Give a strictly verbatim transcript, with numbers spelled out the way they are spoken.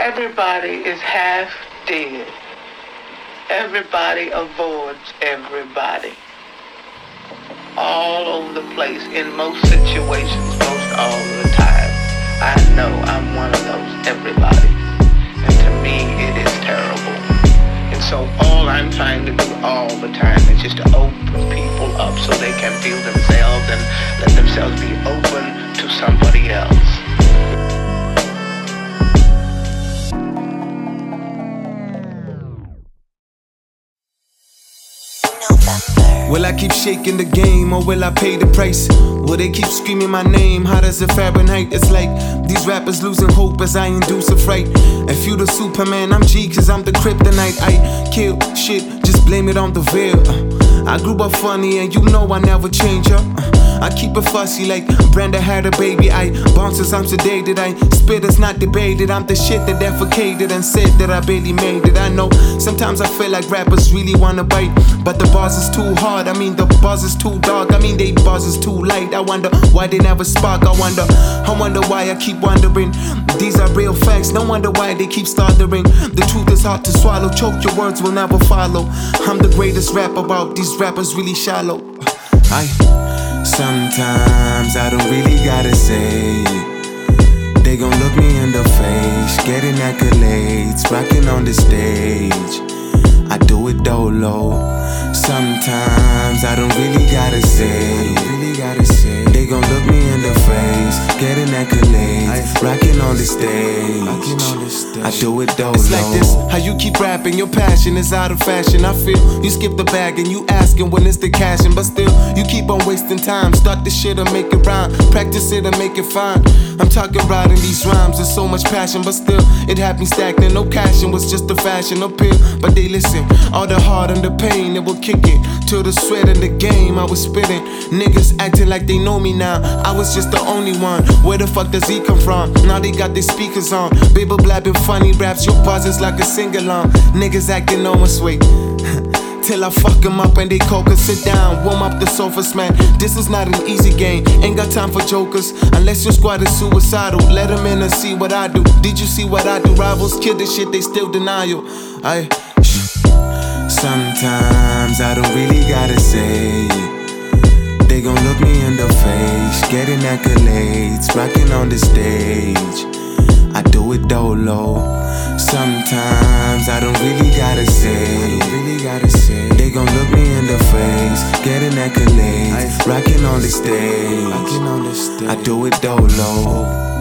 Everybody is half dead. Everybody avoids everybody. All over the place, in most situations, most all of the time. I know I'm one of those everybody. And to me, it is terrible. And so all I'm trying to do all the time is just to open people up so they can feel themselves and let themselves be open to somebody else. Will I keep shaking the game or will I pay the price? Will they keep screaming my name? How does it Fahrenheit? It's like these rappers losing hope as I induce a fright. If you the Superman, I'm G cause I'm the kryptonite. I kill shit, just blame it on the veil. uh, I grew up funny and you know I never change up. uh, I keep it fussy like Brenda had a baby. I bounce as I'm sedated. I spit as not debated. I'm the shit that defecated and said that I barely made it. I know sometimes I feel like rappers really wanna bite, but the bars is too hard. I mean the buzz is too dark. I mean they buzz is too light. I wonder why they never spark. I wonder, I wonder why I keep wondering. These are real facts. No wonder why they keep stuttering. The truth is hard to swallow. Choke, your words will never follow. I'm the greatest rapper about these rappers really shallow. I Sometimes I don't really gotta say it. They gon' look me in the face, getting accolades, rocking on the stage. I do it dolo. Sometimes I don't really gotta say it. Really gotta say it. They gon' look me in the face, getting accolades, rocking on the stage. I do it dolo. It's like this, how you keep rapping, your passion is out of fashion. I feel you skip the bag and you asking when it's the cashing, but still you keep on wasting time. Start this shit and make it rhyme, practice it and make it fine. I'm talking writing these rhymes with so much passion, but still it had me stagnant. No passion was just a fashion appeal, but they listen. All the heart and the pain, it will kick it till the sweat in the game I was spitting. Niggas acting like they know me now. I was just the only one. Where the fuck does he come from? Now they got their speakers on. Baby blabbing funny raps, your buzzes like a sing-along. Niggas acting almost way till I fuck them up and they coca. Sit down, warm up the sofas, man. This is not an easy game. Ain't got time for jokers unless your squad is suicidal. Let them in and see what I do. Did you see what I do? Rivals kill this shit, they still denial. I Sometimes I don't really gotta say it. They gon' look me in the face, getting accolades, rocking on the stage. I do it dolo. Sometimes I don't really gotta say it. Really gotta say it. They gon' look me in the face, getting accolades, rocking on the stage. I do it dolo.